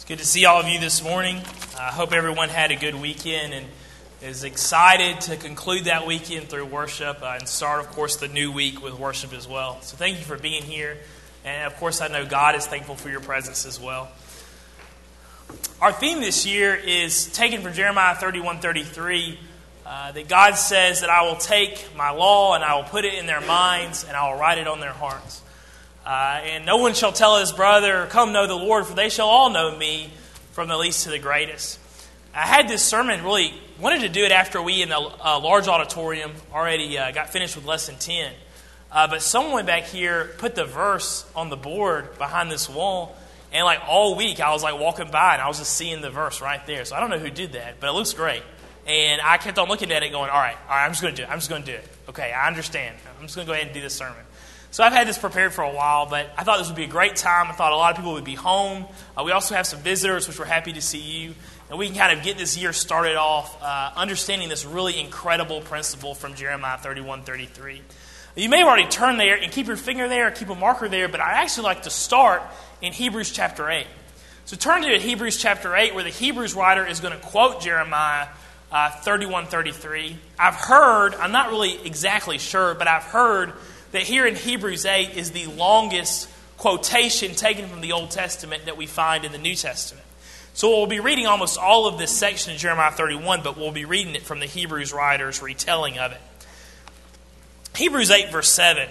Good to see all of you this morning. I hope everyone had a good weekend and is excited to conclude that weekend through worship and start, of course, the new week with worship as well. So thank you for being here. And, of course, I know God is thankful for your presence as well. Our theme this year is taken from Jeremiah 31:33, that God says that I will take my law and I will put it in their minds and I will write it on their hearts. And no one shall tell his brother, come know the Lord, for they shall all know me, from the least to the greatest. I had this sermon, really wanted to do it after we in the large auditorium already got finished with lesson 10. But someone back here put the verse on the board behind this wall. And like all week I was like walking by and I was just seeing the verse right there. So I don't know who did that, but it looks great. And I kept on looking at it going, all right, I'm just going to do it. I'm just going to do it. Okay, I understand. I'm just going to go ahead and do this sermon. So I've had this prepared for a while, but I thought this would be a great time. I thought a lot of people would be home. We also have some visitors, which we're happy to see you. And we can kind of get this year started off understanding this really incredible principle from Jeremiah 31:33. You may have already turned there and keep your finger there or keep a marker there, but I'd actually like to start in Hebrews chapter 8. So turn to Hebrews chapter 8, where the Hebrews writer is going to quote Jeremiah 31:33. I've heard, I'm not really exactly sure, but I've heard that here in Hebrews 8 is the longest quotation taken from the Old Testament that we find in the New Testament. So we'll be reading almost all of this section of Jeremiah 31, but we'll be reading it from the Hebrews writer's retelling of it. Hebrews 8 verse 7.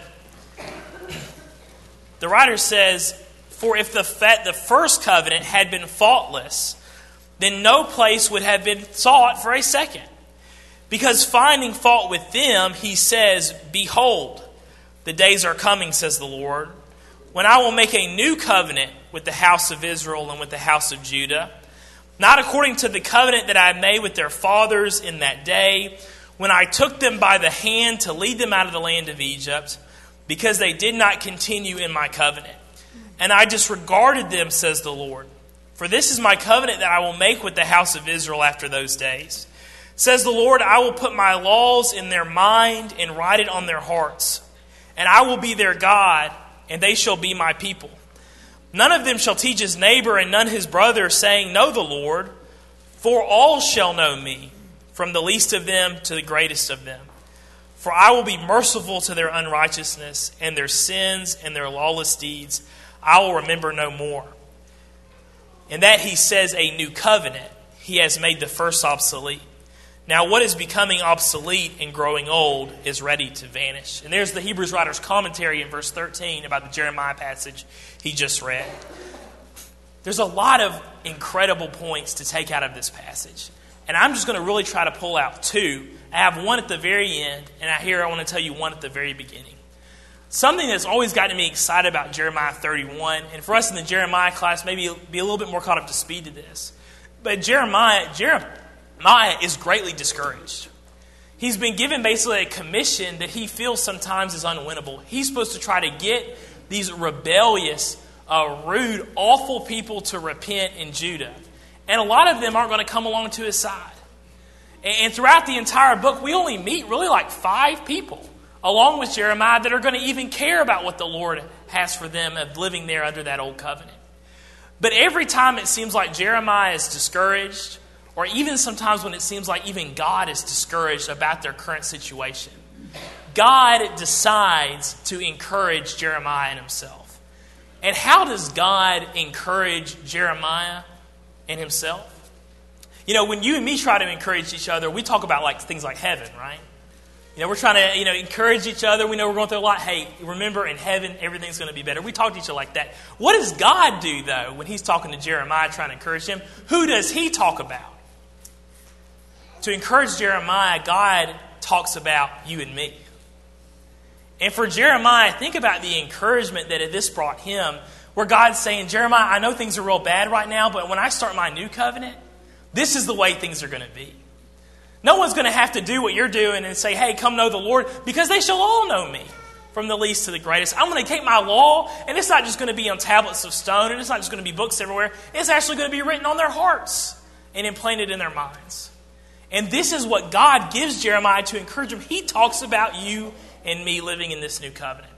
The writer says, for if the first covenant had been faultless, then no place would have been sought for a second. Because finding fault with them, he says, behold, the days are coming, says the Lord, when I will make a new covenant with the house of Israel and with the house of Judah, not according to the covenant that I made with their fathers in that day, when I took them by the hand to lead them out of the land of Egypt, because they did not continue in my covenant. And I disregarded them, says the Lord. For this is my covenant that I will make with the house of Israel after those days. Says the Lord, I will put my laws in their mind and write it on their hearts. And I will be their God, and they shall be my people. None of them shall teach his neighbor and none his brother, saying, know the Lord, for all shall know me, from the least of them to the greatest of them. For I will be merciful to their unrighteousness, and their sins and their lawless deeds I will remember no more. And that he says a new covenant, he has made the first obsolete. Now what is becoming obsolete and growing old is ready to vanish. And there's the Hebrews writer's commentary in verse 13 about the Jeremiah passage he just read. There's a lot of incredible points to take out of this passage. And I'm just going to really try to pull out two. I have one at the very end, and I want to tell you one at the very beginning. Something that's always gotten me excited about Jeremiah 31, and for us in the Jeremiah class, maybe be a little bit more caught up to speed to this. But Jeremiah is greatly discouraged. He's been given basically a commission that he feels sometimes is unwinnable. He's supposed to try to get these rebellious, rude, awful people to repent in Judah. And a lot of them aren't going to come along to his side. And throughout the entire book, we only meet really like 5 people, along with Jeremiah, that are going to even care about what the Lord has for them of living there under that old covenant. But every time it seems like Jeremiah is discouraged, or even sometimes when it seems like even God is discouraged about their current situation, God decides to encourage Jeremiah and himself. And how does God encourage Jeremiah and himself? You know, when you and me try to encourage each other, we talk about like things like heaven, right? You know, we're trying to, encourage each other. We know we're going through a lot. Hey, remember, in heaven, everything's going to be better. We talk to each other like that. What does God do, though, when he's talking to Jeremiah, trying to encourage him? Who does he talk about? To encourage Jeremiah, God talks about you and me. And for Jeremiah, think about the encouragement that this brought him, where God's saying, Jeremiah, I know things are real bad right now, but when I start my new covenant, this is the way things are going to be. No one's going to have to do what you're doing and say, hey, come know the Lord, because they shall all know me, from the least to the greatest. I'm going to take my law, and it's not just going to be on tablets of stone, and it's not just going to be books everywhere. It's actually going to be written on their hearts and implanted in their minds. And this is what God gives Jeremiah to encourage him. He talks about you and me living in this new covenant.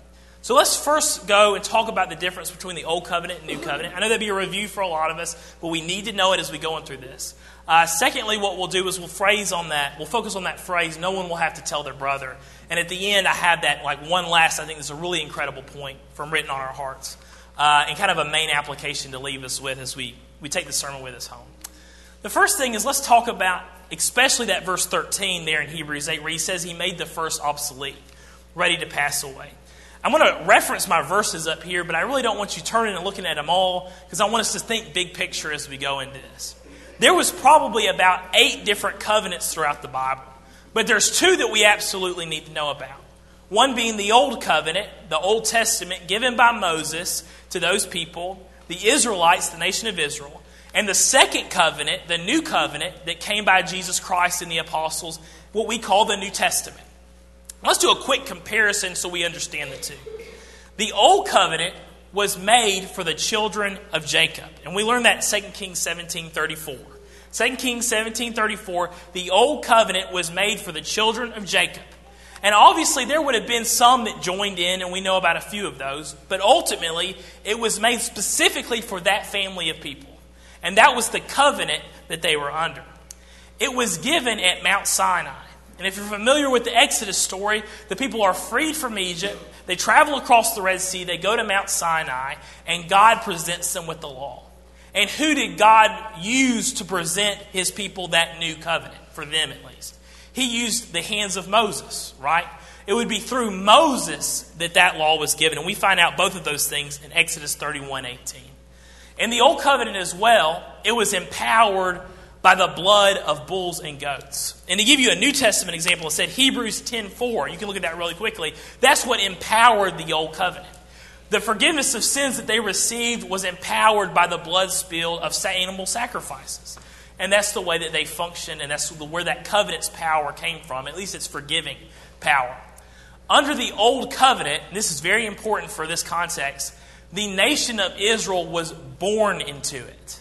So let's first go and talk about the difference between the Old Covenant and New Covenant. I know that'd be a review for a lot of us, but we need to know it as we go on through this. Secondly, what we'll do is we'll focus on that phrase, no one will have to tell their brother. And at the end, I have that one last, I think is a really incredible point from Written on Our Hearts. And kind of a main application to leave us with as we take the sermon with us home. The first thing is let's talk about, especially that verse 13 there in Hebrews 8, where he says he made the first obsolete, ready to pass away. I'm going to reference my verses up here, but I really don't want you turning and looking at them all because I want us to think big picture as we go into this. There was probably about 8 different covenants throughout the Bible, but there's 2 that we absolutely need to know about. One being the Old Covenant, the Old Testament given by Moses to those people, the Israelites, the nation of Israel, and the second covenant, the New Covenant that came by Jesus Christ and the apostles, what we call the New Testament. Let's do a quick comparison so we understand the 2. The Old Covenant was made for the children of Jacob. And we learned that in 2 Kings 17:34. 2 Kings 17:34, the Old Covenant was made for the children of Jacob. And obviously there would have been some that joined in, and we know about a few of those. But ultimately, it was made specifically for that family of people. And that was the covenant that they were under. It was given at Mount Sinai. And if you're familiar with the Exodus story, the people are freed from Egypt. They travel across the Red Sea. They go to Mount Sinai. And God presents them with the law. And who did God use to present his people that new covenant? For them at least. He used the hands of Moses, right? It would be through Moses that law was given. And we find out both of those things in Exodus 31:18. In the Old Covenant as well, it was empowered by the blood of bulls and goats. And to give you a New Testament example, it said Hebrews 10:4. You can look at that really quickly. That's what empowered the Old Covenant. The forgiveness of sins that they received was empowered by the blood spilled of animal sacrifices. And that's the way that they functioned, and that's where that covenant's power came from. At least it's forgiving power. Under the Old Covenant, and this is very important for this context, the nation of Israel was born into it.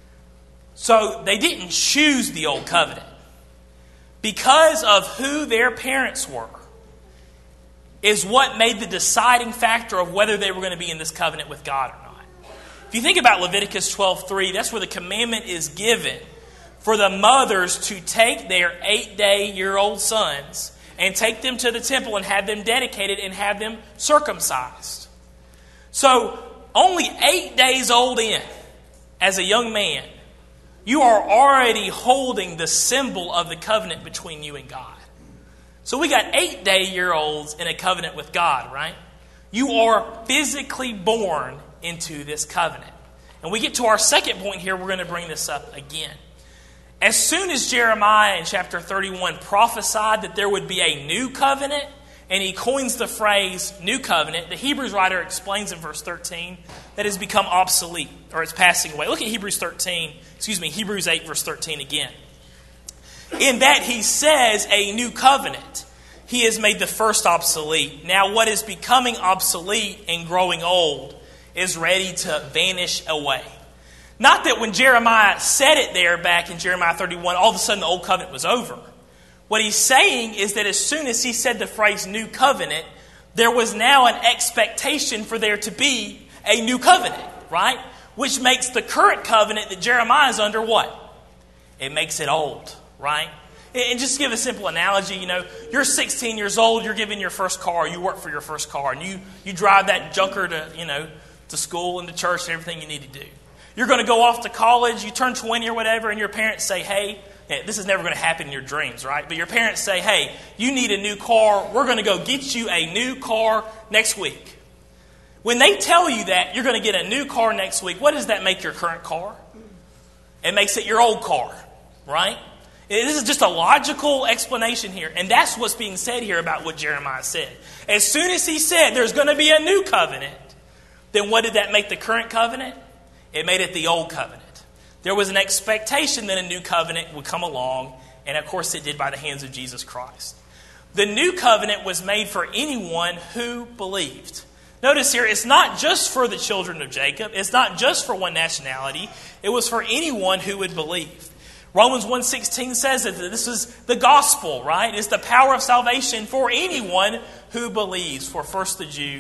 So they didn't choose the Old Covenant. Because of who their parents were, is what made the deciding factor of whether they were going to be in this covenant with God or not. If you think about Leviticus 12:3, that's where the commandment is given for the mothers to take their 8-day-year-old sons and take them to the temple and have them dedicated and have them circumcised. So only 8 days old in, as a young man, you are already holding the symbol of the covenant between you and God. So we got 8-day-year-olds in a covenant with God, right? You are physically born into this covenant. And we get to our second point here, we're going to bring this up again. As soon as Jeremiah in chapter 31 prophesied that there would be a new covenant, and he coins the phrase new covenant, the Hebrews writer explains in verse 13 that it has become obsolete, or it's passing away. Look at Hebrews 8 verse 13 again. In that he says a new covenant, he has made the first obsolete. Now what is becoming obsolete and growing old is ready to vanish away. Not that when Jeremiah said it there back in Jeremiah 31, all of a sudden the old covenant was over. What he's saying is that as soon as he said the phrase new covenant, there was now an expectation for there to be a new covenant, right? Which makes the current covenant that Jeremiah is under what? It makes it old, right? And just to give a simple analogy, you're 16 years old, you're given your first car, you work for your first car, and you drive that junker to school and to church and everything you need to do. You're going to go off to college, you turn 20 or whatever, and your parents say, hey, this is never going to happen in your dreams, right? But your parents say, hey, you need a new car. We're going to go get you a new car next week. When they tell you that you're going to get a new car next week, what does that make your current car? It makes it your old car, right? This is just a logical explanation here. And that's what's being said here about what Jeremiah said. As soon as he said there's going to be a new covenant, then what did that make the current covenant? It made it the old covenant. There was an expectation that a new covenant would come along, and of course it did by the hands of Jesus Christ. The new covenant was made for anyone who believed. Notice here, it's not just for the children of Jacob. It's not just for one nationality. It was for anyone who would believe. Romans 1:16 says that this is the gospel, right? It's the power of salvation for anyone who believes, for first the Jew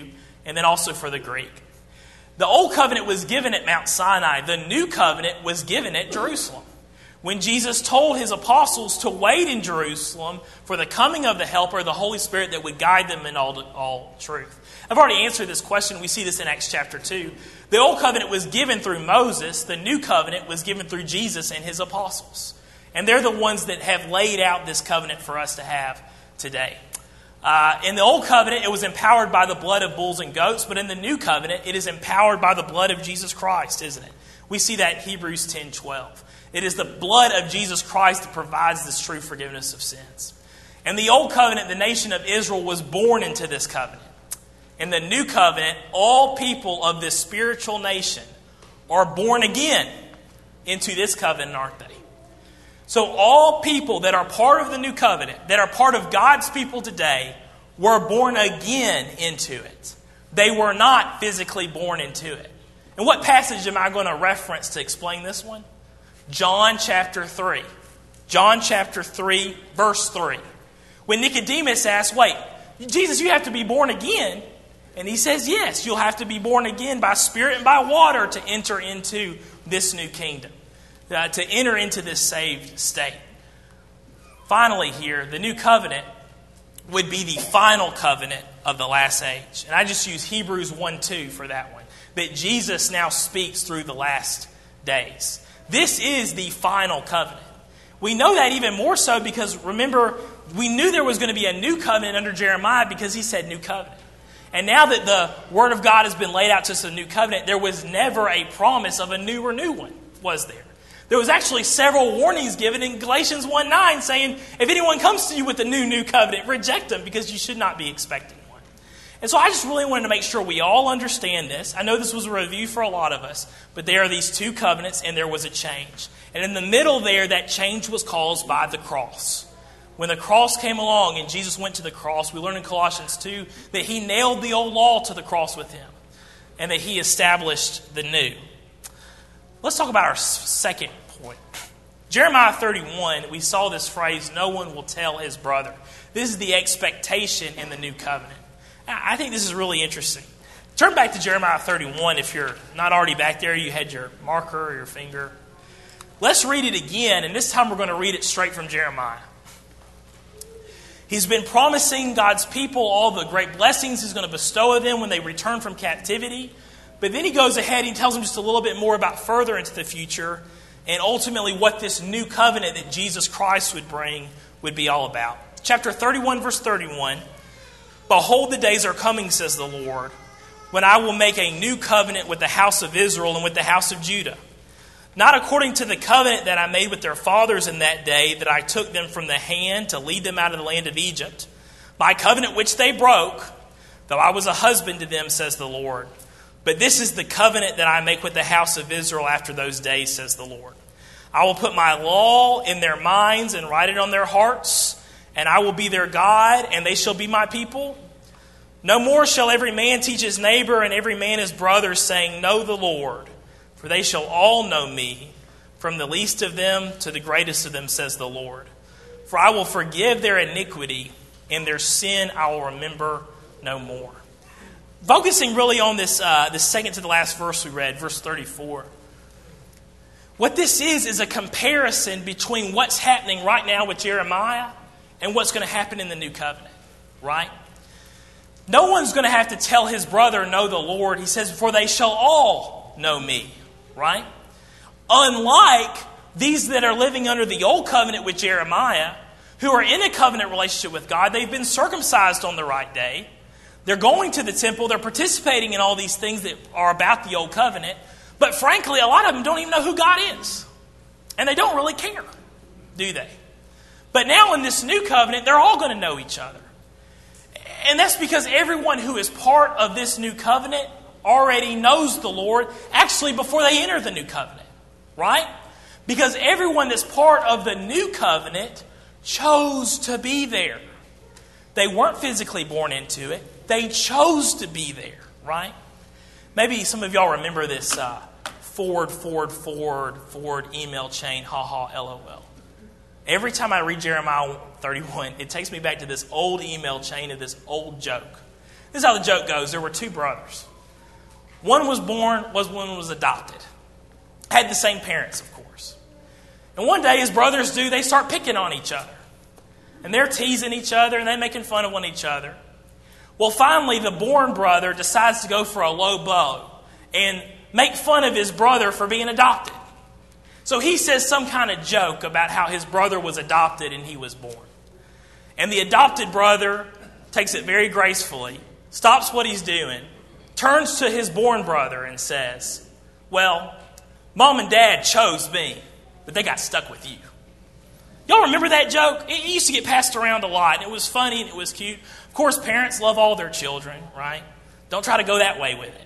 and then also for the Greek. The Old Covenant was given at Mount Sinai. The New Covenant was given at Jerusalem, when Jesus told his apostles to wait in Jerusalem for the coming of the Helper, the Holy Spirit, that would guide them in all truth. I've already answered this question. We see this in Acts chapter 2. The Old Covenant was given through Moses. The New Covenant was given through Jesus and his apostles. And they're the ones that have laid out this covenant for us to have today. In the Old Covenant, it was empowered by the blood of bulls and goats, but in the New Covenant, it is empowered by the blood of Jesus Christ, isn't it? We see that in Hebrews 10:12. It is the blood of Jesus Christ that provides this true forgiveness of sins. In the Old Covenant, the nation of Israel was born into this covenant. In the New Covenant, all people of this spiritual nation are born again into this covenant, aren't they? So all people that are part of the New Covenant, that are part of God's people today, were born again into it. They were not physically born into it. And what passage am I going to reference to explain this one? John chapter 3. John chapter 3, verse 3. When Nicodemus asks, wait, Jesus, you have to be born again. And he says, yes, you'll have to be born again by spirit and by water to enter into this new kingdom, to enter into this saved state. Finally here, the new covenant would be the final covenant of the last age. And I just use Hebrews 1:2 for that one, that Jesus now speaks through the last days. This is the final covenant. We know that even more so because, remember, we knew there was going to be a new covenant under Jeremiah because he said new covenant. And now that the Word of God has been laid out to us, a new covenant, there was never a promise of a new or new one, was there? There was actually several warnings given in Galatians 1:9 saying, if anyone comes to you with a new covenant, reject them because you should not be expecting one. And so I just really wanted to make sure we all understand this. I know this was a review for a lot of us, but there are these two covenants and there was a change. And in the middle there, that change was caused by the cross. When the cross came along and Jesus went to the cross, we learn in Colossians 2 that he nailed the old law to the cross with him and that he established the new. Let's talk about our second point. Jeremiah 31, we saw this phrase, no one will tell his brother. This is the expectation in the new covenant. I think this is really interesting. Turn back to Jeremiah 31 if you're not already back there. You had your marker or your finger. Let's read it again, and this time we're going to read it straight from Jeremiah. He's been promising God's people all the great blessings he's going to bestow on them when they return from captivity. But then he goes ahead and tells them just a little bit more about further into the future and ultimately what this new covenant that Jesus Christ would bring would be all about. Chapter 31, verse 31. Behold, the days are coming, says the Lord, when I will make a new covenant with the house of Israel and with the house of Judah. Not according to the covenant that I made with their fathers in that day, that I took them from the hand to lead them out of the land of Egypt. My covenant which they broke, though I was a husband to them, says the Lord. But this is the covenant that I make with the house of Israel after those days, says the Lord. I will put my law in their minds and write it on their hearts, and I will be their God, and they shall be my people. No more shall every man teach his neighbor and every man his brother, saying, know the Lord. For they shall all know me, from the least of them to the greatest of them, says the Lord. For I will forgive their iniquity, and their sin I will remember no more. Focusing really on this second to the last verse we read, verse 34. What this is a comparison between what's happening right now with Jeremiah and what's going to happen in the new covenant, right? No one's going to have to tell his brother, know the Lord. He says, for they shall all know me. Right? Unlike these that are living under the old covenant with Jeremiah, who are in a covenant relationship with God, they've been circumcised on the right day. They're going to the temple. They're participating in all these things that are about the old covenant. But frankly, a lot of them don't even know who God is. And they don't really care, do they? But now in this new covenant, they're all going to know each other. And that's because everyone who is part of this new covenant already knows the Lord, actually before they enter the new covenant, right? Because everyone that's part of the new covenant chose to be there. They weren't physically born into it. They chose to be there, right? Maybe some of y'all remember this forward email chain, LOL. Every time I read Jeremiah 31, it takes me back to this old email chain of this old joke. This is how the joke goes. There were two brothers. One was born, one was adopted. Had the same parents, of course. And one day, as brothers do, they start picking on each other. And they're teasing each other, and they're making fun of one another. Well, finally, the born brother decides to go for a low blow and make fun of his brother for being adopted. So he says some kind of joke about how his brother was adopted and he was born. And the adopted brother takes it very gracefully, stops what he's doing, turns to his born brother and says, well, Mom and Dad chose me, but they got stuck with you. Y'all remember that joke? It used to get passed around a lot. It was funny and it was cute. Of course, parents love all their children, right? Don't try to go that way with it.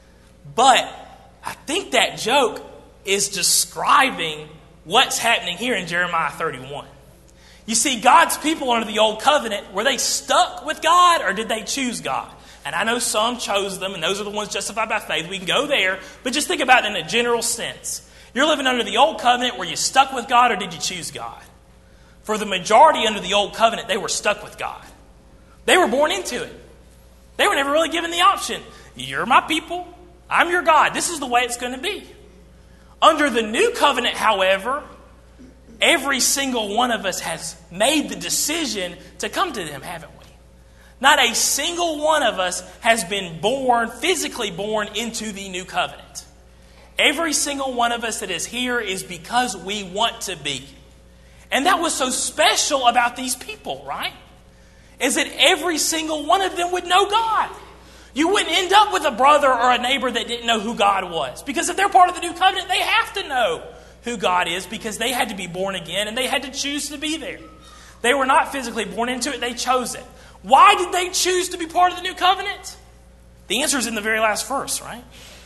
But I think that joke is describing what's happening here in Jeremiah 31. You see, God's people under the Old Covenant, were they stuck with God or did they choose God? And I know some chose them, and those are the ones justified by faith. We can go there, but just think about it in a general sense. You're living under the Old Covenant. Were you stuck with God or did you choose God? For the majority under the Old Covenant, they were stuck with God. They were born into it. They were never really given the option. You're my people. I'm your God. This is the way it's going to be. Under the New Covenant, however, every single one of us has made the decision to come to them, haven't we? Not a single one of us has been born, physically born into the New Covenant. Every single one of us that is here is because we want to be. And that was so special about these people, right? Is that every single one of them would know God. You wouldn't end up with a brother or a neighbor that didn't know who God was. Because if they're part of the New Covenant, they have to know who God is because they had to be born again and they had to choose to be there. They were not physically born into it, they chose it. Why did they choose to be part of the New Covenant? The answer is in the very last verse, right?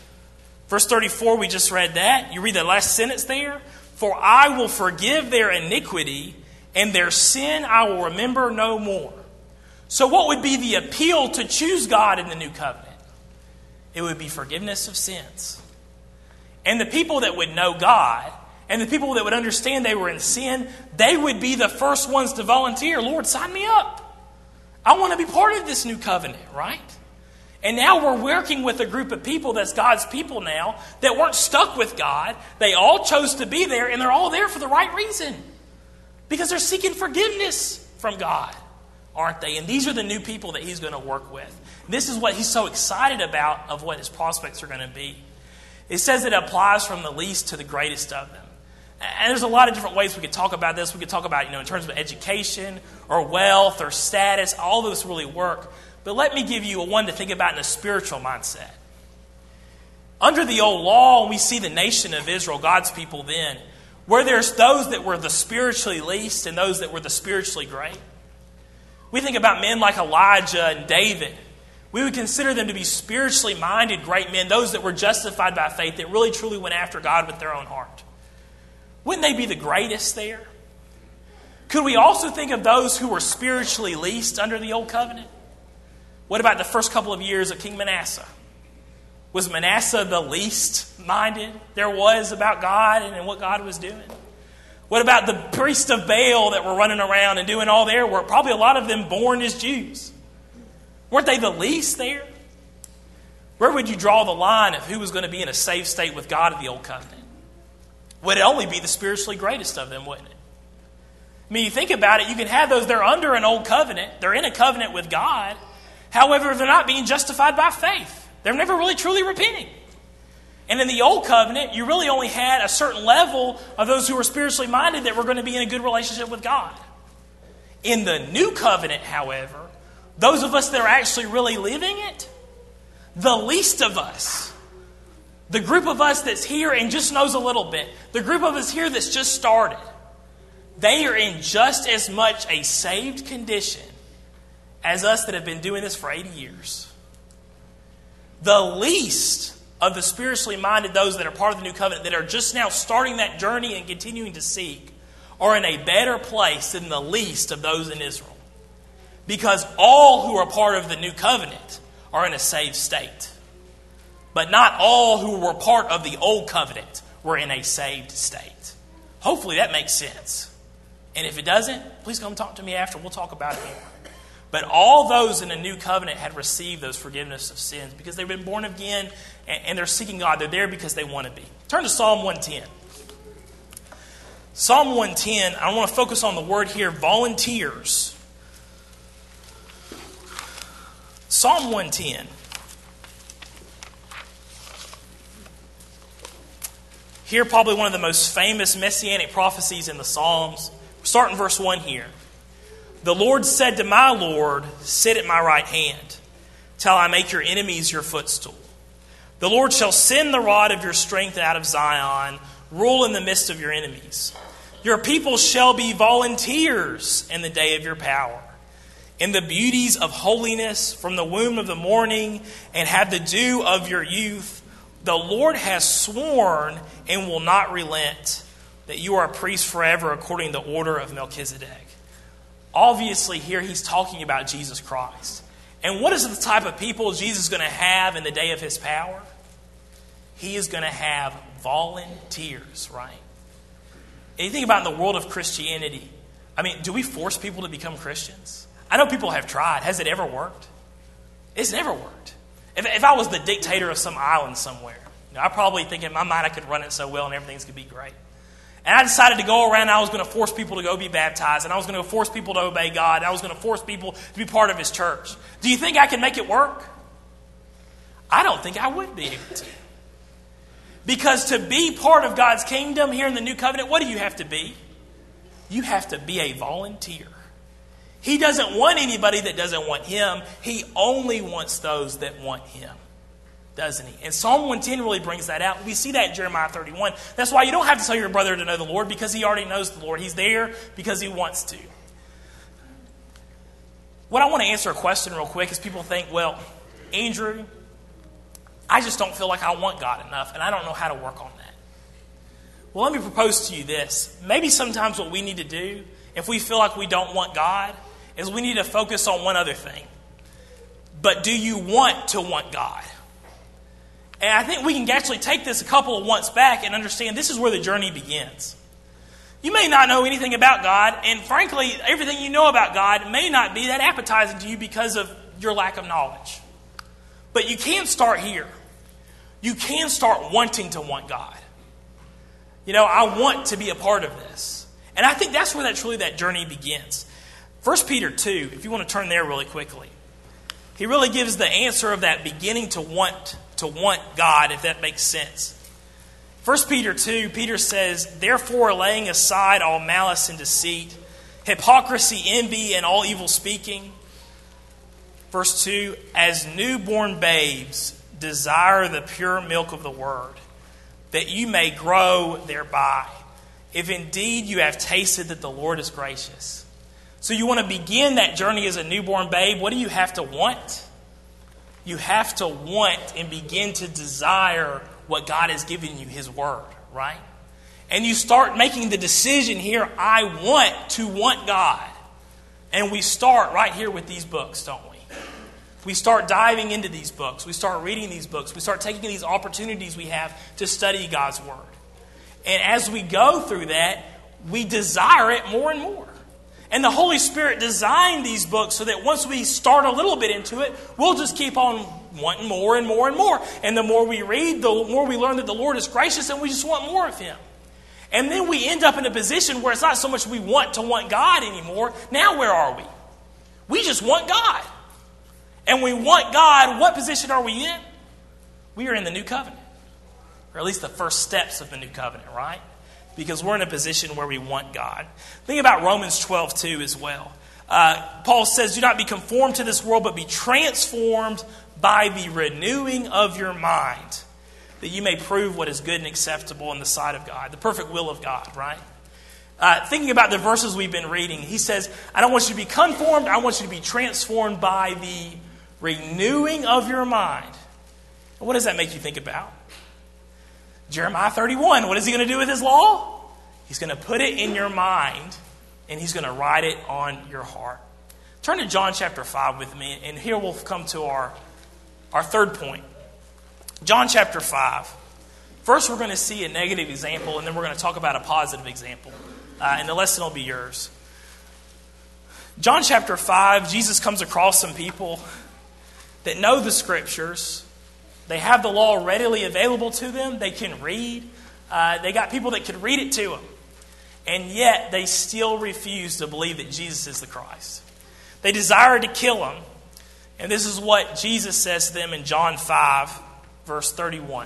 Verse 34, we just read that. You read the last sentence there. For I will forgive their iniquity, and their sin I will remember no more. So what would be the appeal to choose God in the New Covenant? It would be forgiveness of sins. And the people that would know God, and the people that would understand they were in sin, they would be the first ones to volunteer. Lord, sign me up. I want to be part of this new covenant, right? And now we're working with a group of people that's God's people now that weren't stuck with God. They all chose to be there, and they're all there for the right reason. Because they're seeking forgiveness from God, aren't they? And these are the new people that He's going to work with. This is what He's so excited about of what His prospects are going to be. It says it applies from the least to the greatest of them. And there's a lot of different ways we could talk about this. We could talk about, in terms of education or wealth or status. All those really work. But let me give you one to think about in a spiritual mindset. Under the old law, we see the nation of Israel, God's people then, where there's those that were the spiritually least and those that were the spiritually great. We think about men like Elijah and David. We would consider them to be spiritually minded great men, those that were justified by faith, that really truly went after God with their own heart. Wouldn't they be the greatest there? Could we also think of those who were spiritually least under the old covenant? What about the first couple of years of King Manasseh? Was Manasseh the least minded there was about God and what God was doing? What about the priests of Baal that were running around and doing all their work? Probably a lot of them born as Jews. Weren't they the least there? Where would you draw the line of who was going to be in a safe state with God in the old covenant? Would it only be the spiritually greatest of them, wouldn't it? I mean, you think about it, you can have those, they're under an old covenant. They're in a covenant with God. However, they're not being justified by faith. They're never really truly repenting. And in the old covenant, you really only had a certain level of those who were spiritually minded that were going to be in a good relationship with God. In the new covenant, however, those of us that are actually really living it, the least of us, the group of us that's here and just knows a little bit, the group of us here that's just started, they are in just as much a saved condition as us that have been doing this for 80 years. The least of the spiritually minded, those that are part of the new covenant, that are just now starting that journey and continuing to seek, are in a better place than the least of those in Israel. Because all who are part of the new covenant are in a saved state. But not all who were part of the old covenant were in a saved state. Hopefully that makes sense. And if it doesn't, please come talk to me after. We'll talk about it more. But all those in the new covenant had received those forgiveness of sins because they've been born again and they're seeking God. They're there because they want to be. Turn to Psalm 110. Psalm 110, I want to focus on the word here, volunteers. Psalm 110. Here, probably one of the most famous messianic prophecies in the Psalms. Start in verse 1 here. The Lord said to my Lord, sit at my right hand, till I make your enemies your footstool. The Lord shall send the rod of your strength out of Zion, rule in the midst of your enemies. Your people shall be volunteers in the day of your power, in the beauties of holiness from the womb of the morning, and have the dew of your youth. The Lord has sworn and will not relent, that you are a priest forever according to the order of Melchizedek. Obviously, here he's talking about Jesus Christ. And what is the type of people Jesus is going to have in the day of his power? He is going to have volunteers, right? And you think about in the world of Christianity, I mean, do we force people to become Christians? I know people have tried. Has it ever worked? It's never worked. If I was the dictator of some island somewhere, I probably think in my mind I could run it so well and everything's going to be great. And I decided to go around and I was going to force people to go be baptized. And I was going to force people to obey God. And I was going to force people to be part of his church. Do you think I can make it work? I don't think I would be able to. Because to be part of God's kingdom here in the new covenant, what do you have to be? You have to be a volunteer. He doesn't want anybody that doesn't want him. He only wants those that want him. Doesn't he? And Psalm 110 really brings that out. We see that in Jeremiah 31. That's why you don't have to tell your brother to know the Lord, because he already knows the Lord. He's there because he wants to. What I want to answer a question real quick is people think, well, Andrew, I just don't feel like I want God enough, and I don't know how to work on that. Well, let me propose to you this. Maybe sometimes what we need to do, if we feel like we don't want God, is we need to focus on one other thing. But do you want to want God? And I think we can actually take this a couple of months back and understand this is where the journey begins. You may not know anything about God, and frankly, everything you know about God may not be that appetizing to you because of your lack of knowledge. But you can start here. You can start wanting to want God. You know, I want to be a part of this. And I think that's where that journey begins. 1 Peter 2, if you want to turn there really quickly. He really gives the answer of that beginning to want God, if that makes sense. 1 Peter 2, Peter says, therefore, laying aside all malice and deceit, hypocrisy, envy, and all evil speaking. Verse 2, as newborn babes, desire the pure milk of the word, that you may grow thereby, if indeed you have tasted that the Lord is gracious. So you want to begin that journey as a newborn babe. What do you have to want? You have to want and begin to desire what God has given you, his word, right? And you start making the decision here, I want to want God. And we start right here with these books, don't we? We start diving into these books. We start reading these books. We start taking these opportunities we have to study God's word. And as we go through that, we desire it more and more. And the Holy Spirit designed these books so that once we start a little bit into it, we'll just keep on wanting more and more and more. And the more we read, the more we learn that the Lord is gracious, and we just want more of him. And then we end up in a position where it's not so much we want to want God anymore. Now where are we? We just want God. And we want God. What position are we in? We are in the new covenant. Or at least the first steps of the new covenant, right? Because we're in a position where we want God. Think about Romans 12:2 as well. Paul says, do not be conformed to this world, but be transformed by the renewing of your mind, that you may prove what is good and acceptable in the sight of God, the perfect will of God, right? Thinking about the verses we've been reading, he says, I don't want you to be conformed, I want you to be transformed by the renewing of your mind. And what does that make you think about? Jeremiah 31, what is he going to do with his law? He's going to put it in your mind, and he's going to write it on your heart. Turn to John chapter 5 with me, and here we'll come to our third point. John chapter 5. First, we're going to see a negative example, and then we're going to talk about a positive example. And the lesson will be yours. John chapter 5, Jesus comes across some people that know the Scriptures. They have the law readily available to them. They can read. They got people that could read it to them. And yet they still refuse to believe that Jesus is the Christ. They desire to kill him. And this is what Jesus says to them in John 5, verse 31.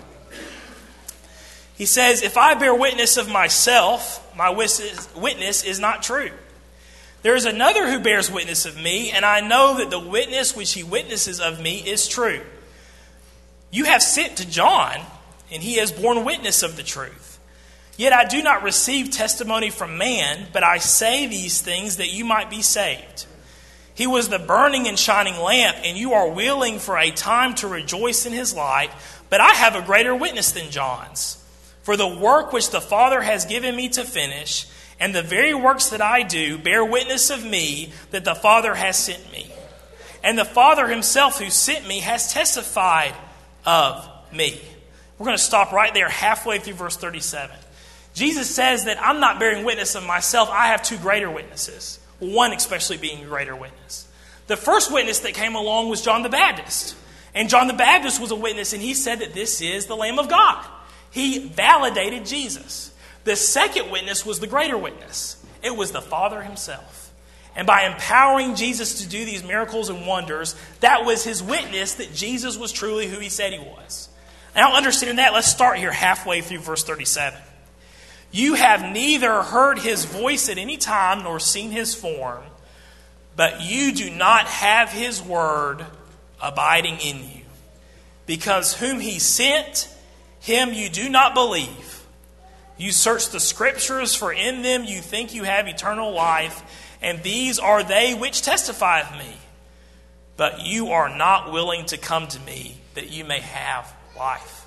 He says, "If I bear witness of myself, my witness is not true. There is another who bears witness of me, and I know that the witness which he witnesses of me is true. You have sent to John, and he has borne witness of the truth. Yet I do not receive testimony from man, but I say these things that you might be saved. He was the burning and shining lamp, and you are willing for a time to rejoice in his light, but I have a greater witness than John's. For the work which the Father has given me to finish, and the very works that I do, bear witness of me that the Father has sent me. And the Father himself who sent me has testified of me." We're going to stop right there halfway through verse 37. Jesus says that I'm not bearing witness of myself. I have two greater witnesses. One especially being a greater witness. The first witness that came along was John the Baptist. And John the Baptist was a witness, and he said that this is the Lamb of God. He validated Jesus. The second witness was the greater witness. It was the Father himself. And by empowering Jesus to do these miracles and wonders, that was his witness that Jesus was truly who he said he was. Now, understanding that, let's start here halfway through verse 37. "You have neither heard his voice at any time nor seen his form, but you do not have his word abiding in you. Because whom he sent, him you do not believe. You search the Scriptures, for in them you think you have eternal life, and these are they which testify of me. But you are not willing to come to me that you may have life."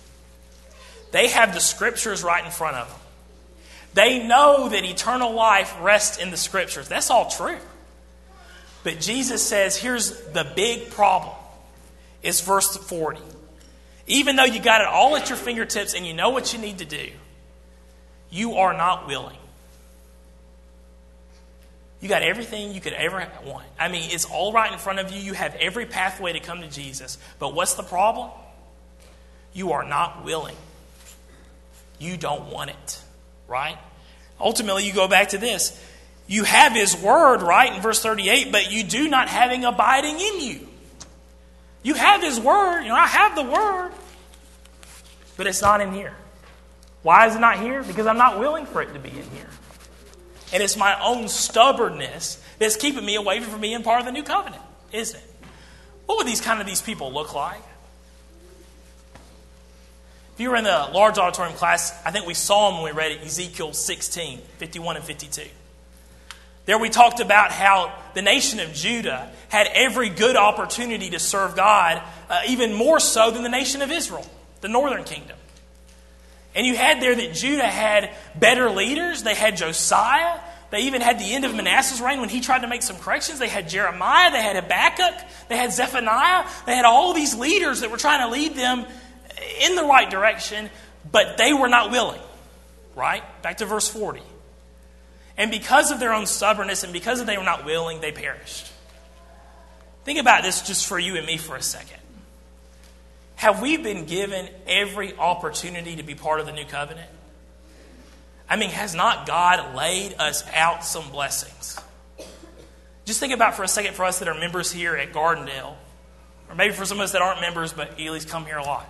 They have the Scriptures right in front of them. They know that eternal life rests in the Scriptures. That's all true. But Jesus says, here's the big problem. It's verse 40. Even though you got it all at your fingertips and you know what you need to do, you are not willing. You got everything you could ever want. I mean, it's all right in front of you. You have every pathway to come to Jesus. But what's the problem? You are not willing. You don't want it, right? Ultimately, you go back to this. You have his word, right, in verse 38, but you do not have him abiding in you. You have his word. I have the word, but it's not in here. Why is it not here? Because I'm not willing for it to be in here. And it's my own stubbornness that's keeping me away from being part of the new covenant, isn't it? What would these people look like? If you were in the large auditorium class, I think we saw them when we read Ezekiel 16, 51 and 52. There we talked about how the nation of Judah had every good opportunity to serve God, even more so than the nation of Israel, the northern kingdom. And you had there that Judah had better leaders. They had Josiah. They even had the end of Manasseh's reign when he tried to make some corrections. They had Jeremiah. They had Habakkuk. They had Zephaniah. They had all these leaders that were trying to lead them in the right direction, but they were not willing. Right? Back to verse 40. And because of their own stubbornness and because they were not willing, they perished. Think about this just for you and me for a second. Have we been given every opportunity to be part of the new covenant? I mean, has not God laid us out some blessings? Just think about for a second for us that are members here at Gardendale, or maybe for some of us that aren't members but at least come here a lot.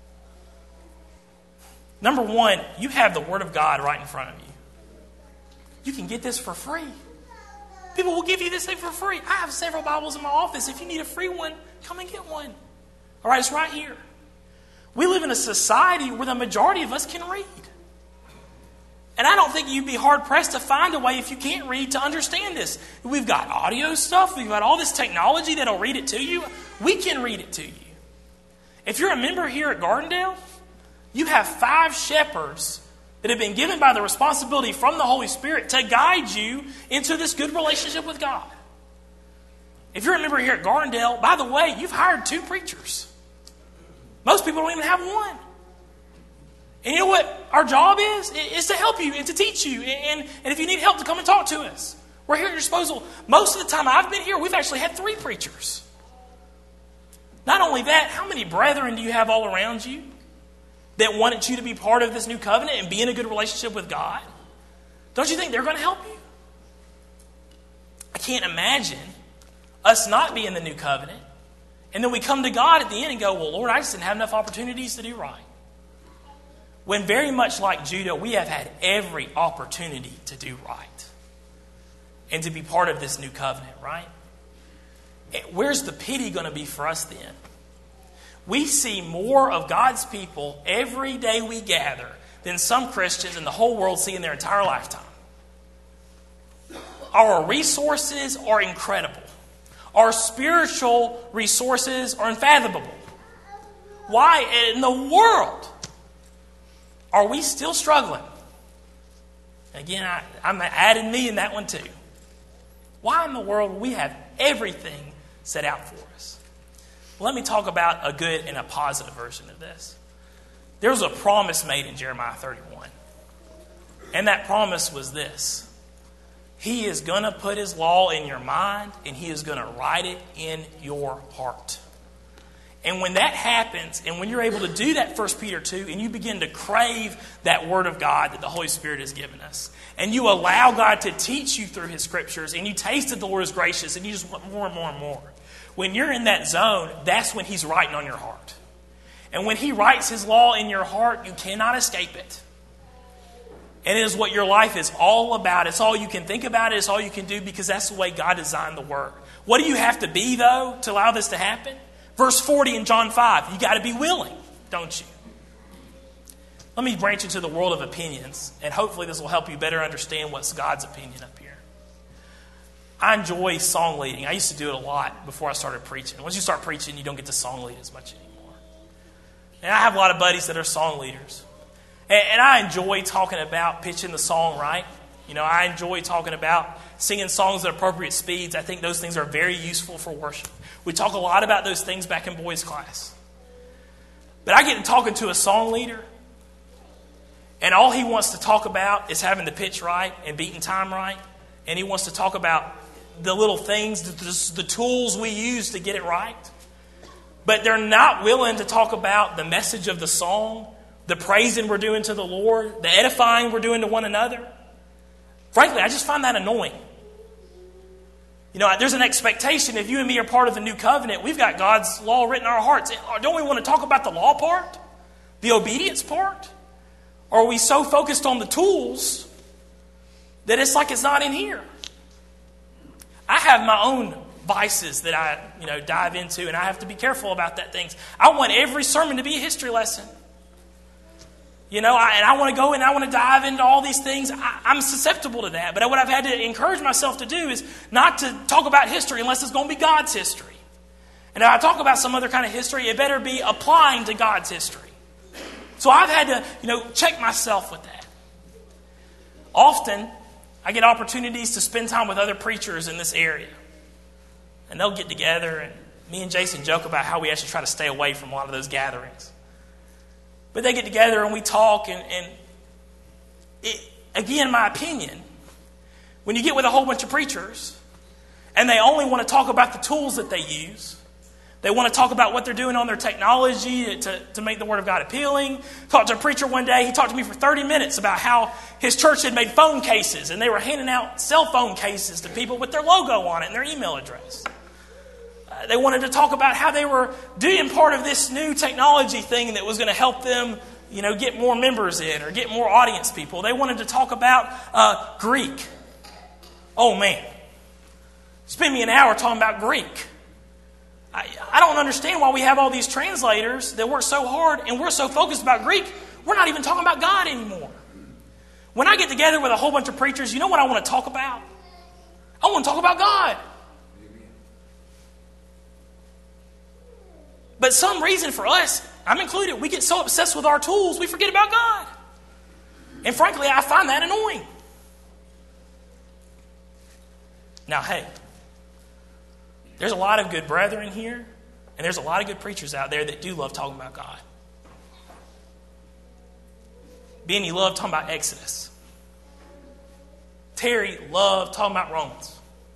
Number one, you have the Word of God right in front of you. You can get this for free. People will give you this thing for free. I have several Bibles in my office. If you need a free one, come and get one. All right, it's right here. We live in a society where the majority of us can read. And I don't think you'd be hard-pressed to find a way, if you can't read, to understand this. We've got audio stuff. We've got all this technology that'll read it to you. We can read it to you. If you're a member here at Gardendale, you have 5 shepherds that have been given by the responsibility from the Holy Spirit to guide you into this good relationship with God. If you're a member here at Gardendale, by the way, you've hired 2 preachers. Most people don't even have one. And you know what our job is? It's to help you and to teach you. And if you need help, to come and talk to us. We're here at your disposal. Most of the time I've been here, we've actually had 3 preachers. Not only that, how many brethren do you have all around you that wanted you to be part of this new covenant and be in a good relationship with God? Don't you think they're going to help you? I can't imagine us not being the new covenant, and then we come to God at the end and go, well, Lord, I just didn't have enough opportunities to do right. When very much like Judah, we have had every opportunity to do right and to be part of this new covenant, right? Where's the pity going to be for us then? We see more of God's people every day we gather than some Christians in the whole world see in their entire lifetime. Our resources are incredible. Our spiritual resources are unfathomable. Why in the world are we still struggling? Again, I'm adding me in that one too. Why in the world will we have everything set out for us? Well, let me talk about a good and a positive version of this. There was a promise made in Jeremiah 31. And that promise was this: He is going to put His law in your mind, and He is going to write it in your heart. And when that happens, and when you're able to do that, 1 Peter 2, and you begin to crave that Word of God that the Holy Spirit has given us, and you allow God to teach you through His Scriptures, and you taste that the Lord is gracious, and you just want more and more and more. When you're in that zone, that's when He's writing on your heart. And when He writes His law in your heart, you cannot escape it. And it is what your life is all about. It's all you can think about. It's all you can do, because that's the way God designed the Word. What do you have to be, though, to allow this to happen? Verse 40 in John 5, you got to be willing, don't you? Let me branch into the world of opinions, and hopefully this will help you better understand what's God's opinion up here. I enjoy song leading. I used to do it a lot before I started preaching. Once you start preaching, you don't get to song lead as much anymore. And I have a lot of buddies that are song leaders. And I enjoy talking about pitching the song right. You know, I enjoy talking about singing songs at appropriate speeds. I think those things are very useful for worship. We talk a lot about those things back in boys' class. But I get to talking to a song leader, and all he wants to talk about is having the pitch right and beating time right. And he wants to talk about the little things, the tools we use to get it right. But they're not willing to talk about the message of the song, the praising we're doing to the Lord, the edifying we're doing to one another. Frankly, I just find that annoying. You know, there's an expectation. If you and me are part of the new covenant, we've got God's law written in our hearts. Don't we want to talk about the law part? The obedience part? Or are we so focused on the tools that it's like it's not in here? I have my own vices that I, dive into, and I have to be careful about that things. I want every sermon to be a history lesson. I want to go and I want to dive into all these things. I'm susceptible to that. But what I've had to encourage myself to do is not to talk about history unless it's going to be God's history. And if I talk about some other kind of history, it better be applying to God's history. So I've had to, check myself with that. Often, I get opportunities to spend time with other preachers in this area. And they'll get together, and me and Jason joke about how we actually try to stay away from a lot of those gatherings. But they get together and we talk, and again, my opinion, when you get with a whole bunch of preachers and they only want to talk about the tools that they use, they want to talk about what they're doing on their technology to make the Word of God appealing. Talked to a preacher one day, he talked to me for 30 minutes about how his church had made phone cases, and they were handing out cell phone cases to people with their logo on it and their email address. They wanted to talk about how they were doing part of this new technology thing that was going to help them, get more members in or get more audience people. They wanted to talk about Greek. Oh, man. Spend me an hour talking about Greek. I don't understand why we have all these translators that work so hard and we're so focused about Greek, we're not even talking about God anymore. When I get together with a whole bunch of preachers, you know what I want to talk about? I want to talk about God. But some reason for us, I'm included, we get so obsessed with our tools, we forget about God. And frankly, I find that annoying. Now, hey, there's a lot of good brethren here, and there's a lot of good preachers out there that do love talking about God. Ben, you love talking about Exodus. Terry loved talking about Romans.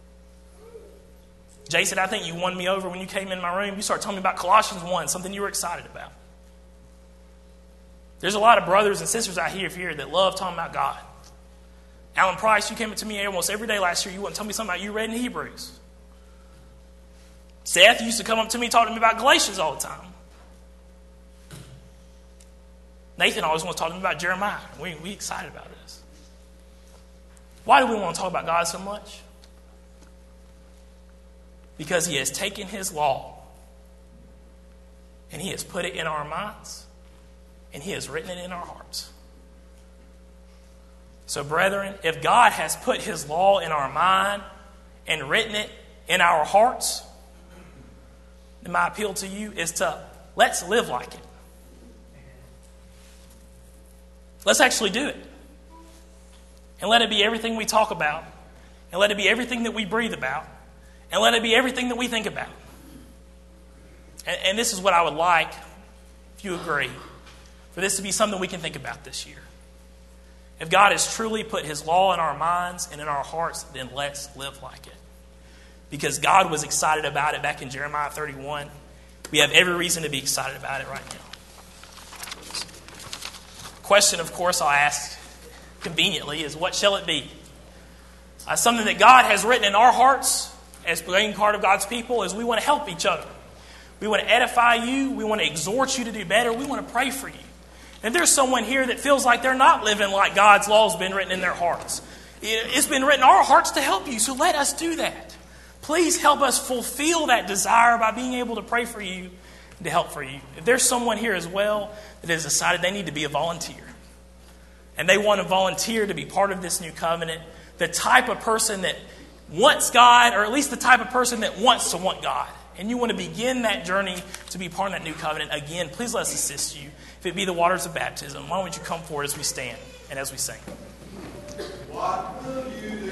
Jason, I think you won me over when you came in my room. You started telling me about Colossians 1, something you were excited about. There's a lot of brothers and sisters out here that love talking about God. Alan Price, you came up to me almost every day last year. You wouldn't tell me something about you read in Hebrews. Seth used to come up to me talking to me about Galatians all the time. Nathan always wants to talk to me about Jeremiah. We excited about this. Why do we want to talk about God so much? Because he has taken his law and he has put it in our minds and he has written it in our hearts. So, brethren, if God has put his law in our mind and written it in our hearts, then my appeal to you is to let's live like it. Let's actually do it. And let it be everything we talk about. And let it be everything that we breathe about. And let it be everything that we think about. And this is what I would like, if you agree, for this to be something we can think about this year. If God has truly put his law in our minds and in our hearts, then let's live like it. Because God was excited about it back in Jeremiah 31. We have every reason to be excited about it right now. Question, of course, I'll ask conveniently is, what shall it be? Something that God has written in our hearts as being part of God's people is we want to help each other. We want to edify you. We want to exhort you to do better. We want to pray for you. If there's someone here that feels like they're not living like God's law has been written in their hearts, it's been written in our hearts to help you, so let us do that. Please help us fulfill that desire by being able to pray for you and to help for you. If there's someone here as well that has decided they need to be a volunteer, and they want to volunteer to be part of this new covenant, the type of person that wants God, or at least the type of person that wants to want God, and you want to begin that journey to be part of that new covenant, again, please let us assist you. If it be the waters of baptism, why don't you come forward as we stand and as we sing. What will you do?